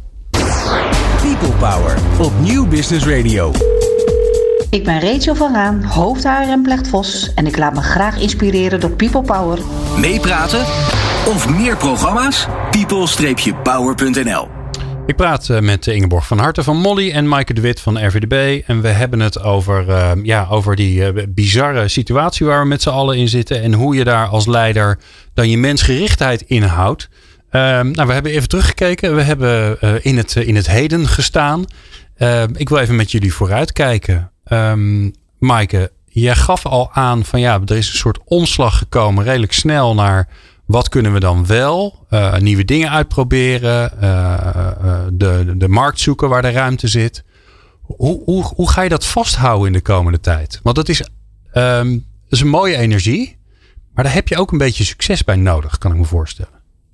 People Power op Nieuw Business Radio. Ik ben Rachel van Raan, hoofd-H R en Plecht Vos en ik laat me graag inspireren door People Power. Meepraten of meer programma's? people power punt n l. Ik praat met Ingeborg van Harten van Molly en Maaike de Wit van R V D B. En we hebben het over, uh, ja, over die uh, bizarre situatie waar we met z'n allen in zitten. En hoe je daar als leider dan je mensgerichtheid inhoudt. Uh, nou, we hebben even teruggekeken. We hebben uh, in, het, uh, in het heden gestaan. Uh, ik wil even met jullie vooruitkijken. Um, Maaike, jij gaf al aan van ja, er is een soort omslag gekomen redelijk snel naar wat kunnen we dan wel? Uh, nieuwe dingen uitproberen. Uh, uh, de, de, de markt zoeken waar de ruimte zit. Hoe, hoe, hoe ga je dat vasthouden in de komende tijd? Want dat is, um, dat is een mooie energie. Maar daar heb je ook een beetje succes bij nodig, kan ik me voorstellen.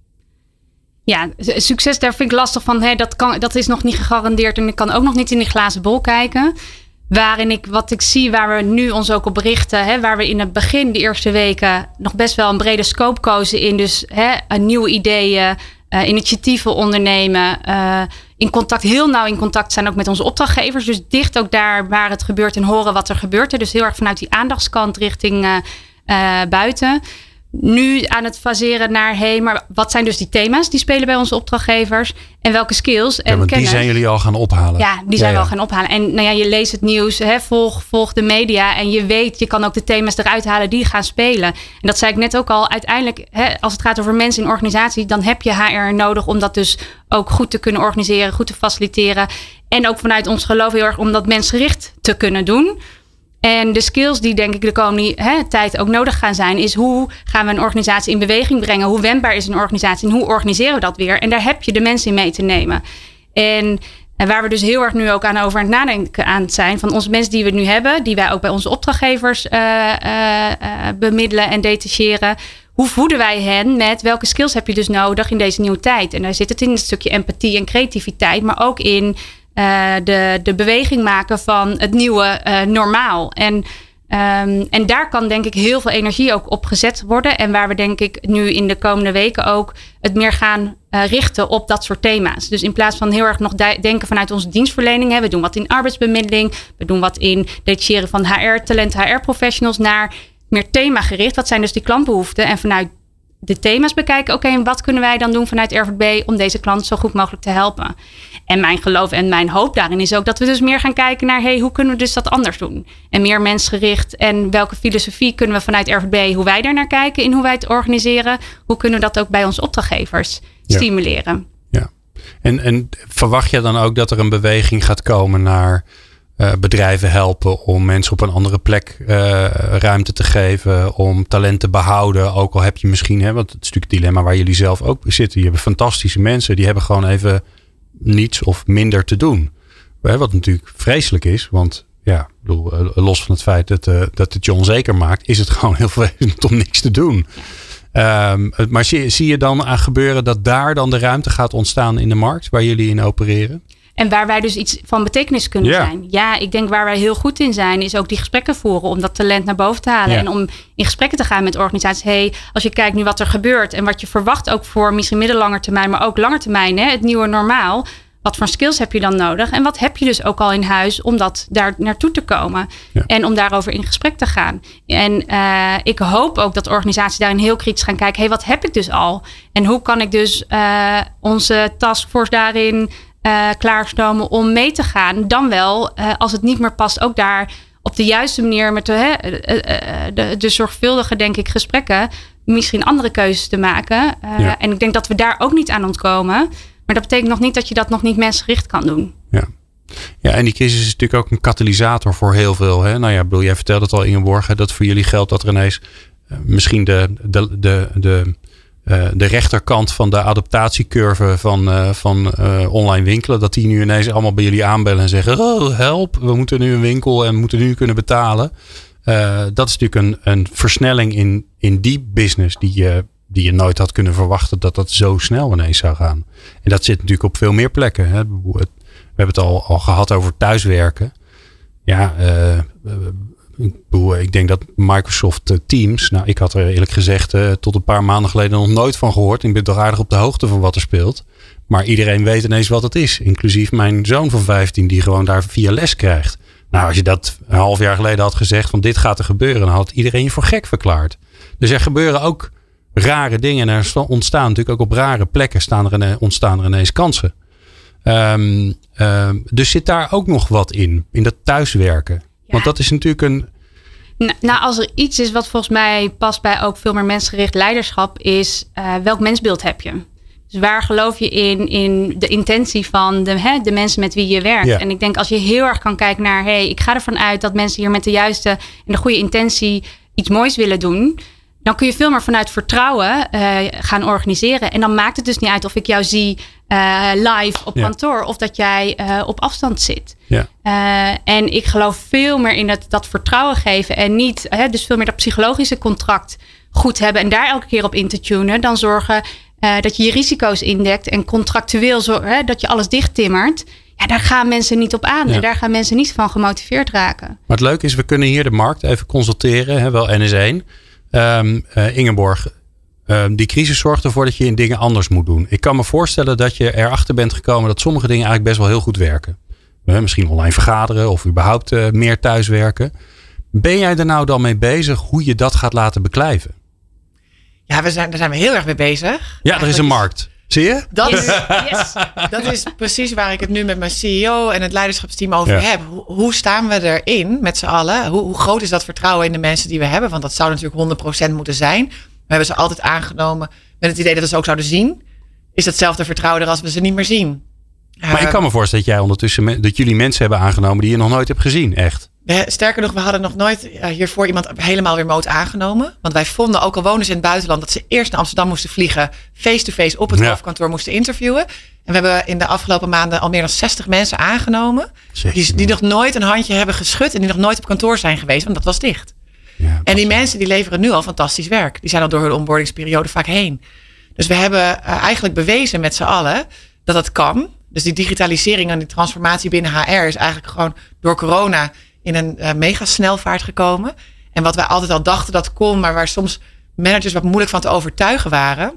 Ja, succes daar vind ik lastig van. Hè, dat, kan, dat is nog niet gegarandeerd. En ik kan ook nog niet in die glazen bol kijken. Waarin ik, wat ik zie, waar we nu ons ook op richten. Hè, waar we in het begin, de eerste weken, nog best wel een brede scope kozen in. Dus hè, nieuwe ideeën, uh, initiatieven ondernemen. Uh, in contact, heel nauw in contact zijn ook met onze opdrachtgevers. Dus dicht ook daar waar het gebeurt en horen wat er gebeurt. Dus heel erg vanuit die aandachtskant richting uh, uh, buiten. Nu aan het faseren naar, hé, hey, maar wat zijn dus die thema's die spelen bij onze opdrachtgevers? En welke skills en ja, want kennis? Die zijn jullie al gaan ophalen. Ja, die zijn ja, we ja. al gaan ophalen. En nou ja, je leest het nieuws, hè, volg, volg de media. En je weet, je kan ook de thema's eruit halen die gaan spelen. En dat zei ik net ook al. Uiteindelijk, hè, als het gaat over mensen in organisatie, dan heb je H R nodig om dat dus ook goed te kunnen organiseren, goed te faciliteren. En ook vanuit ons geloof heel erg om dat mensgericht te kunnen doen. En de skills die denk ik de komende hè, tijd ook nodig gaan zijn, is hoe gaan we een organisatie in beweging brengen? Hoe wendbaar is een organisatie en hoe organiseren we dat weer? En daar heb je de mensen in mee te nemen. En En waar we dus heel erg nu ook aan over aan het nadenken aan zijn. Van onze mensen die we nu hebben. Die wij ook bij onze opdrachtgevers uh, uh, uh, bemiddelen en detacheren. Hoe voeden wij hen met welke skills heb je dus nodig in deze nieuwe tijd? En daar zit het in een stukje empathie en creativiteit. Maar ook in uh, de, de beweging maken van het nieuwe uh, normaal. En, um, en daar kan denk ik heel veel energie ook op gezet worden. En waar we denk ik nu in de komende weken ook het meer gaan uh, richten op dat soort thema's. Dus in plaats van heel erg nog de- denken vanuit onze dienstverlening. Hè, we doen wat in arbeidsbemiddeling. We doen wat in detacheren van H R-talent, H R-professionals naar meer themagericht. Wat zijn dus die klantbehoeften? En vanuit de thema's bekijken. Oké, okay, en wat kunnen wij dan doen vanuit R V D B om deze klant zo goed mogelijk te helpen? En mijn geloof en mijn hoop daarin is ook dat we dus meer gaan kijken naar hey, hoe kunnen we dus dat anders doen? En meer mensgericht en welke filosofie kunnen we vanuit R V D B, hoe wij daar naar kijken in hoe wij het organiseren? Hoe kunnen we dat ook bij onze opdrachtgevers ja. stimuleren? Ja. En, en verwacht je dan ook dat er een beweging gaat komen naar Uh, bedrijven helpen om mensen op een andere plek uh, ruimte te geven, om talent te behouden. Ook al heb je misschien, hè, want het is natuurlijk het dilemma waar jullie zelf ook zitten. Je hebt fantastische mensen, die hebben gewoon even niets of minder te doen. Wat natuurlijk vreselijk is, want ja, ik bedoel, los van het feit dat, uh, dat het je onzeker maakt, is het gewoon heel vervelend om niks te doen. Um, maar zie, zie je dan aan gebeuren dat daar dan de ruimte gaat ontstaan in de markt waar jullie in opereren? En waar wij dus iets van betekenis kunnen ja. zijn. Ja, ik denk waar wij heel goed in zijn, is ook die gesprekken voeren om dat talent naar boven te halen. Ja. En om in gesprekken te gaan met organisaties. Hey, als je kijkt nu wat er gebeurt en wat je verwacht ook voor misschien middellange termijn, maar ook lange termijn, hè, het nieuwe normaal. Wat voor skills heb je dan nodig? En wat heb je dus ook al in huis om dat daar naartoe te komen? Ja. En om daarover in gesprek te gaan. En uh, ik hoop ook dat organisaties daarin heel kritisch gaan kijken. Hey, wat heb ik dus al? En hoe kan ik dus uh, onze taskforce daarin Uh, klaarstomen om mee te gaan. Dan wel, uh, als het niet meer past, ook daar op de juiste manier met de, uh, uh, de, de zorgvuldige, denk ik, gesprekken, misschien andere keuzes te maken. Uh, ja. En ik denk dat we daar ook niet aan ontkomen. Maar dat betekent nog niet dat je dat nog niet mensgericht kan doen. Ja. Ja, en die crisis is natuurlijk ook een katalysator voor heel veel. Hè? Nou ja, bedoel, jij vertelde het al, Ingeborg, dat voor jullie geldt dat er ineens uh, misschien de, de, de, de Uh, de rechterkant van de adaptatiecurve van, uh, van uh, online winkelen. Dat die nu ineens allemaal bij jullie aanbellen en zeggen. Oh, help, we moeten nu een winkel en moeten nu kunnen betalen. Uh, dat is natuurlijk een, een versnelling in, in die business die je, die je nooit had kunnen verwachten dat dat zo snel ineens zou gaan. En dat zit natuurlijk op veel meer plekken. Hè. We hebben het al, al gehad over thuiswerken. Ja, uh, Ik denk dat Microsoft Teams, nou ik had er eerlijk gezegd uh, tot een paar maanden geleden nog nooit van gehoord. Ik ben toch aardig op de hoogte van wat er speelt. Maar iedereen weet ineens wat het is. Inclusief mijn zoon van vijftien die gewoon daar via les krijgt. Nou, als je dat een half jaar geleden had gezegd van dit gaat er gebeuren, dan had iedereen je voor gek verklaard. Dus er gebeuren ook rare dingen en er ontstaan natuurlijk ook op rare plekken staan er, ontstaan er ineens kansen. Um, um, dus zit daar ook nog wat in, in dat thuiswerken. Ja. Want dat is natuurlijk een... Nou, als er iets is wat volgens mij past bij ook veel meer mensgericht leiderschap, is uh, welk mensbeeld heb je? Dus waar geloof je in, in de intentie van de, hè, de mensen met wie je werkt? Ja. En ik denk als je heel erg kan kijken naar, hey, ik ga ervan uit dat mensen hier met de juiste en de goede intentie iets moois willen doen. Dan kun je veel meer vanuit vertrouwen uh, gaan organiseren. En dan maakt het dus niet uit of ik jou zie uh, live op kantoor, ja, of dat jij uh, op afstand zit. Ja. Uh, en ik geloof veel meer in dat, dat vertrouwen geven. En niet, uh, dus veel meer dat psychologische contract goed hebben. En daar elke keer op in te tunen. Dan zorgen uh, dat je je risico's indekt. En contractueel zorgen, uh, dat je alles dichttimmert. Ja, daar gaan mensen niet op aan. Ja. En daar gaan mensen niet van gemotiveerd raken. Maar het leuke is, we kunnen hier de markt even consulteren. Hè, wel N S één. Um, uh, Ingeborg, um, die crisis zorgt ervoor dat je in dingen anders moet doen. Ik kan me voorstellen dat je erachter bent gekomen dat sommige dingen eigenlijk best wel heel goed werken. Uh, misschien online vergaderen of überhaupt uh, meer thuiswerken. Ben jij er nou dan mee bezig hoe je dat gaat laten beklijven? Ja, we zijn, daar zijn we heel erg mee bezig. Ja, er is een markt. Zie je? Dat is, yes. Dat is precies waar ik het nu met mijn C E O en het leiderschapsteam over ja. heb. Hoe, hoe staan we erin met z'n allen? Hoe, hoe groot is dat vertrouwen in de mensen die we hebben? Want dat zou natuurlijk honderd procent moeten zijn. We hebben ze altijd aangenomen met het idee dat we ze ook zouden zien. Is hetzelfde vertrouwen er als we ze niet meer zien? Maar uh, ik kan me voorstellen dat jij ondertussen dat jullie mensen hebben aangenomen die je nog nooit hebt gezien, echt. We, sterker nog, we hadden nog nooit uh, hiervoor iemand helemaal remote aangenomen. Want wij vonden, ook al wonen ze in het buitenland, dat ze eerst naar Amsterdam moesten vliegen, face-to-face op het ja. hoofdkantoor moesten interviewen. En we hebben in de afgelopen maanden al meer dan zestig mensen aangenomen. Die, die nog nooit een handje hebben geschud en die nog nooit op kantoor zijn geweest, want dat was dicht. Ja, en die mensen die leveren nu al fantastisch werk. Die zijn al door hun onboardingsperiode vaak heen. Dus we hebben uh, eigenlijk bewezen met z'n allen dat het kan. Dus die digitalisering en die transformatie binnen H R is eigenlijk gewoon door corona in een uh, mega snelvaart gekomen. En wat wij altijd al dachten dat kon, maar waar soms managers wat moeilijk van te overtuigen waren.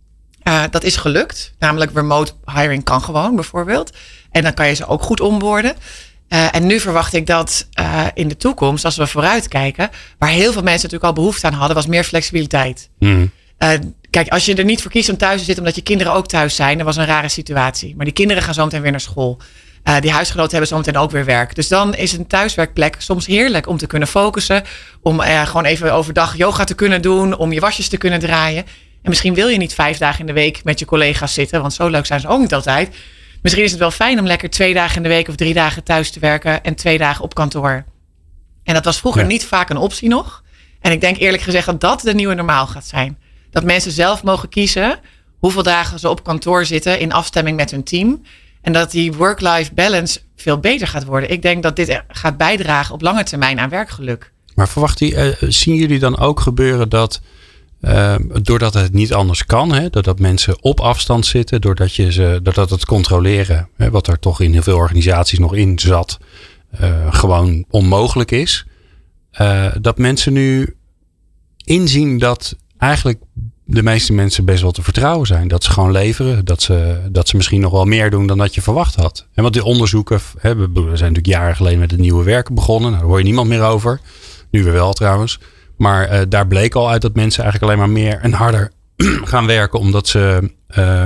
Uh, dat is gelukt. Namelijk remote hiring kan gewoon bijvoorbeeld. En dan kan je ze ook goed onboarden. Uh, en nu verwacht ik dat uh, in de toekomst, als we vooruit kijken, waar heel veel mensen natuurlijk al behoefte aan hadden, was meer flexibiliteit. Mm. Uh, kijk, als je er niet voor kiest om thuis te zitten omdat je kinderen ook thuis zijn, dat was een rare situatie. Maar die kinderen gaan zo meteen weer naar school. Uh, die huisgenoten hebben zo meteen ook weer werk. Dus dan is een thuiswerkplek soms heerlijk om te kunnen focussen. Om uh, gewoon even overdag yoga te kunnen doen. Om je wasjes te kunnen draaien. En misschien wil je niet vijf dagen in de week met je collega's zitten. Want zo leuk zijn ze ook niet altijd. Misschien is het wel fijn om lekker twee dagen in de week of drie dagen thuis te werken. En twee dagen op kantoor. En dat was vroeger ja. niet vaak een optie nog. En ik denk eerlijk gezegd dat dat de nieuwe normaal gaat zijn. Dat mensen zelf mogen kiezen hoeveel dagen ze op kantoor zitten in afstemming met hun team. En dat die work-life balance veel beter gaat worden. Ik denk dat dit gaat bijdragen op lange termijn aan werkgeluk. Maar verwacht u, uh, zien jullie dan ook gebeuren dat, uh, doordat het niet anders kan, hè, doordat mensen op afstand zitten, doordat, je ze, doordat het controleren, hè, wat er toch in heel veel organisaties nog in zat, uh, gewoon onmogelijk is. Uh, dat mensen nu inzien dat eigenlijk de meeste mensen best wel te vertrouwen zijn. Dat ze gewoon leveren. Dat ze, dat ze misschien nog wel meer doen dan dat je verwacht had. En want die onderzoeken, hè, we zijn natuurlijk jaren geleden met het nieuwe werken begonnen. Nou, daar hoor je niemand meer over. Nu weer wel trouwens. Maar uh, daar bleek al uit dat mensen eigenlijk alleen maar meer en harder gaan werken. Omdat ze, uh,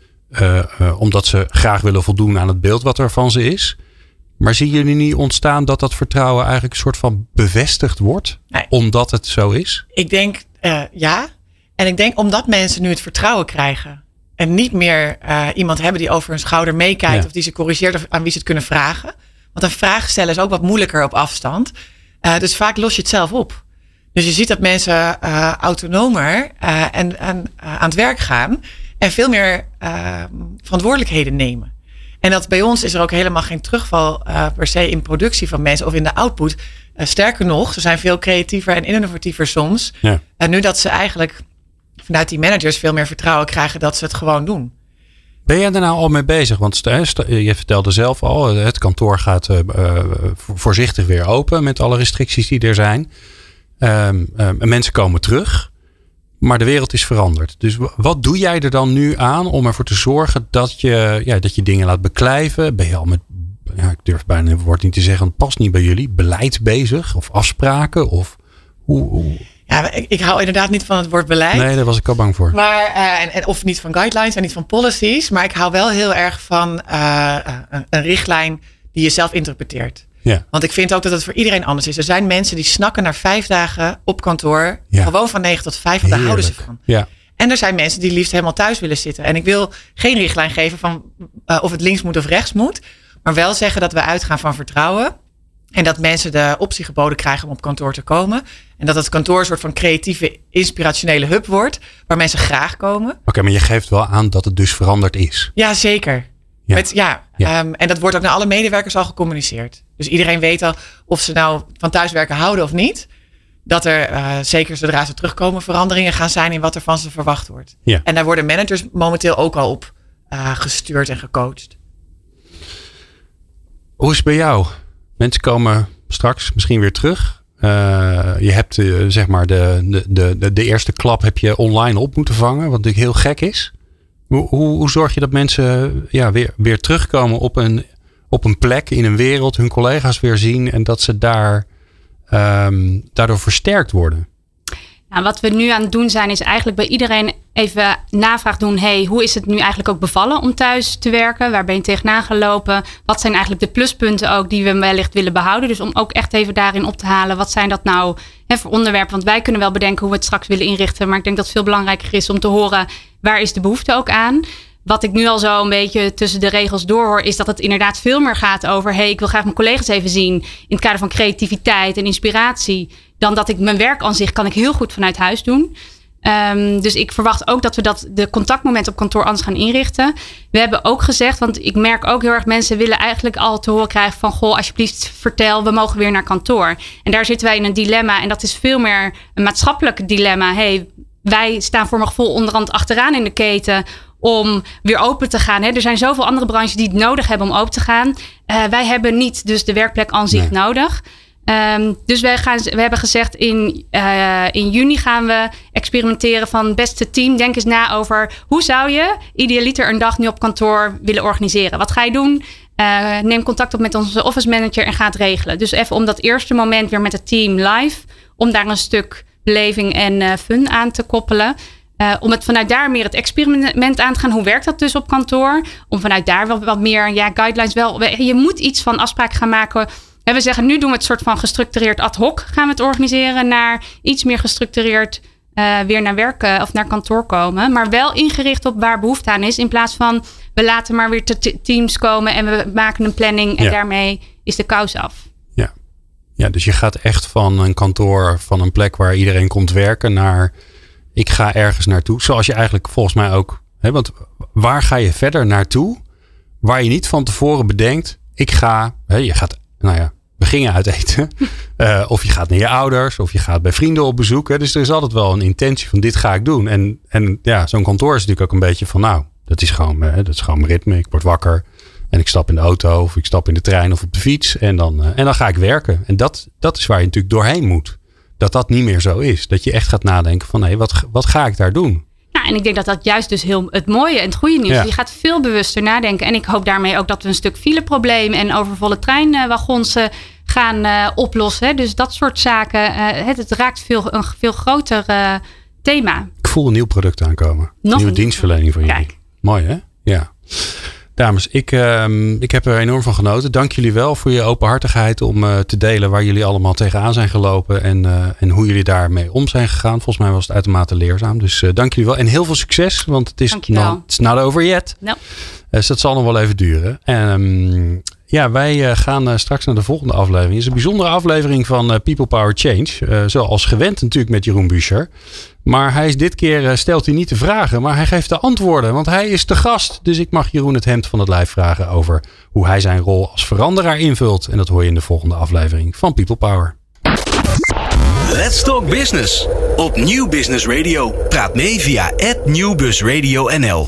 uh, uh, omdat ze graag willen voldoen aan het beeld wat er van ze is. Maar zien jullie niet ontstaan dat dat vertrouwen eigenlijk een soort van bevestigd wordt? Nee. Omdat het zo is? Ik denk uh, ja. En ik denk omdat mensen nu het vertrouwen krijgen. En niet meer uh, iemand hebben die over hun schouder meekijkt. Ja. Of die ze corrigeert of aan wie ze het kunnen vragen. Want een vraag stellen is ook wat moeilijker op afstand. Uh, dus vaak los je het zelf op. Dus je ziet dat mensen uh, autonomer uh, en, en uh, aan het werk gaan. En veel meer uh, verantwoordelijkheden nemen. En dat bij ons is er ook helemaal geen terugval uh, per se in productie van mensen of in de output. Uh, sterker nog, ze zijn veel creatiever en innovatiever soms. Ja. En nu dat ze eigenlijk vanuit die managers veel meer vertrouwen krijgen dat ze het gewoon doen. Ben jij er nou al mee bezig? Want je vertelde zelf al, het kantoor gaat uh, voorzichtig weer open met alle restricties die er zijn. Um, um, mensen komen terug, maar de wereld is veranderd. Dus wat doe jij er dan nu aan om ervoor te zorgen dat je, ja, dat je dingen laat beklijven? Ben je al met, ja, ik durf bijna het woord niet te zeggen, het past niet bij jullie, beleid bezig of afspraken? Of hoe... hoe? Ja, ik, ik hou inderdaad niet van het woord beleid. Nee, daar was ik al bang voor. Maar, uh, en, en, of niet van guidelines en niet van policies. Maar ik hou wel heel erg van uh, een, een richtlijn die je zelf interpreteert. Ja. Want ik vind ook dat het voor iedereen anders is. Er zijn mensen die snakken naar vijf dagen op kantoor. Ja. Gewoon van negen tot vijf, want daar houden ze van. Ja. En er zijn mensen die liefst helemaal thuis willen zitten. En ik wil geen richtlijn geven van uh, of het links moet of rechts moet. Maar wel zeggen dat we uitgaan van vertrouwen. En dat mensen de optie geboden krijgen om op kantoor te komen. En dat het kantoor een soort van creatieve, inspirationele hub wordt. Waar mensen graag komen. Oké, okay, maar je geeft wel aan dat het dus veranderd is. Ja, zeker. Ja. Met, ja, ja. Um, en dat wordt ook naar alle medewerkers al gecommuniceerd. Dus iedereen weet al of ze nou van thuiswerken houden of niet. Dat er uh, zeker zodra ze terugkomen veranderingen gaan zijn in wat er van ze verwacht wordt. Ja. En daar worden managers momenteel ook al op uh, gestuurd en gecoacht. Hoe is het bij jou? Mensen komen straks misschien weer terug. Uh, je hebt uh, zeg maar de, de, de, de eerste klap heb je online op moeten vangen. Wat natuurlijk heel gek is. Hoe, hoe, hoe zorg je dat mensen ja, weer, weer terugkomen op een, op een plek in een wereld. Hun collega's weer zien. En dat ze daar, um, daardoor versterkt worden. Nou, wat we nu aan het doen zijn is eigenlijk bij iedereen even navraag doen. Hey, hoe is het nu eigenlijk ook bevallen om thuis te werken? Waar ben je tegenaan gelopen? Wat zijn eigenlijk de pluspunten ook die we wellicht willen behouden? Dus om ook echt even daarin op te halen. Wat zijn dat nou hè, voor onderwerpen? Want wij kunnen wel bedenken hoe we het straks willen inrichten. Maar ik denk dat het veel belangrijker is om te horen waar is de behoefte ook aan. wat ik nu al zo een beetje tussen de regels doorhoor, is dat het inderdaad veel meer gaat over, hey, ik wil graag mijn collega's even zien in het kader van creativiteit en inspiratie, dan dat ik mijn werk aan zich kan ik heel goed vanuit huis doen. Um, dus ik verwacht ook dat we dat de contactmomenten op kantoor anders gaan inrichten. We hebben ook gezegd, want ik merk ook heel erg, mensen willen eigenlijk al te horen krijgen van, goh, alsjeblieft vertel, we mogen weer naar kantoor. En daar zitten wij in een dilemma en dat is veel meer een maatschappelijk dilemma. Hey, wij staan voor mijn gevoel onderhand achteraan in de keten om weer open te gaan. Hè. Er zijn zoveel andere branches die het nodig hebben om open te gaan. Uh, wij hebben niet dus de werkplek aan zich nee. nodig. Um, dus wij gaan, we hebben gezegd in, uh, in juni gaan we experimenteren van beste team. Denk eens na over hoe zou je idealiter een dag nu op kantoor willen organiseren. Wat ga je doen? Uh, neem contact op met onze office manager en ga het regelen. Dus even om dat eerste moment weer met het team live. Om daar een stuk beleving en uh, fun aan te koppelen. Uh, om het vanuit daar meer het experiment aan te gaan. Hoe werkt dat dus op kantoor? Om vanuit daar wel wat meer ja, guidelines wel. Je moet iets van afspraken gaan maken. En we zeggen, nu doen we het soort van gestructureerd ad hoc. Gaan we het organiseren naar iets meer gestructureerd uh, weer naar werk uh, of naar kantoor komen. Maar wel ingericht op waar behoefte aan is. In plaats van, we laten maar weer te teams komen en we maken een planning. En ja. daarmee is de kous af. Ja. ja, dus je gaat echt van een kantoor, van een plek waar iedereen komt werken, naar ik ga ergens naartoe. Zoals je eigenlijk volgens mij ook, hè, want waar ga je verder naartoe? Waar je niet van tevoren bedenkt, ik ga, hè, je gaat Nou ja, we gingen uit eten. Uh, of je gaat naar je ouders. Of je gaat bij vrienden op bezoek. Hè. Dus er is altijd wel een intentie van dit ga ik doen. En, en ja, zo'n kantoor is natuurlijk ook een beetje van nou, dat is gewoon, hè, dat is gewoon mijn ritme. Ik word wakker. En ik stap in de auto. Of ik stap in de trein of op de fiets. En dan, uh, en dan ga ik werken. En dat, dat is waar je natuurlijk doorheen moet. Dat dat niet meer zo is. Dat je echt gaat nadenken van hé, wat, wat ga ik daar doen? Ja, en ik denk dat dat juist dus heel het mooie en het goede nieuws is. Ja. Je gaat veel bewuster nadenken. En ik hoop daarmee ook dat we een stuk fileprobleem en overvolle treinwagons uh, gaan uh, oplossen. Hè. Dus dat soort zaken. Uh, het, het raakt veel, een veel groter uh, thema. Ik voel een nieuw product aankomen. Nog nieuwe dienstverlening van jullie. Kijk. Mooi hè? Ja. Dames, ik, uh, ik heb er enorm van genoten. Dank jullie wel voor je openhartigheid om uh, te delen waar jullie allemaal tegenaan zijn gelopen. En, uh, en hoe jullie daarmee om zijn gegaan. Volgens mij was het uitermate leerzaam. Dus uh, dank jullie wel. En heel veel succes. Want het is not, it's not over yet. No. Dus dat zal nog wel even duren. En um, ja, wij uh, gaan uh, straks naar de volgende aflevering. Het is een bijzondere aflevering van uh, People Power Change. Uh, zoals gewend natuurlijk met Jeroen Buescher. Maar hij is dit keer, uh, stelt hij niet de vragen, maar hij geeft de antwoorden. Want hij is de gast. Dus ik mag Jeroen het hemd van het lijf vragen over hoe hij zijn rol als veranderaar invult. En dat hoor je in de volgende aflevering van People Power. Let's Talk Business op Nieuw Business Radio. Praat mee via at Nieuw Bus Radio N L.